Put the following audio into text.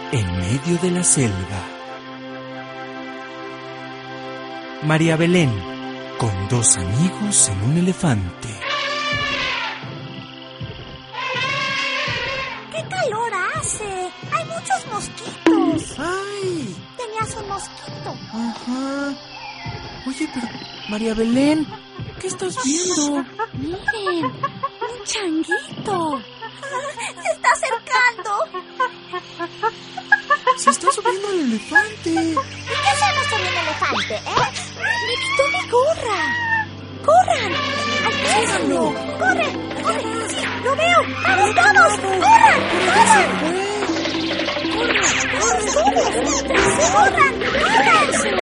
en medio de la selva. María Belén, con 2 amigos en un elefante. ¡Qué calor hace! ¡Hay muchos mosquitos! ¡Ay! Tenías un mosquito. Ajá. Oye, pero María Belén, ¿qué estás viendo? Miren, un changuito. Se está acercando. Se está subiendo al elefante. ¿Y qué hacemos sobre un elefante, Me quitó mi gorra. ¡Corran! ¡Alcánzalo! ¡Corre! ¡Corre! ¡Sí, lo veo! ¡Vamos todos! ¡Corran! ¡Corran! ¡Corran! ¡Corran! ¡Corran! ¡Corran!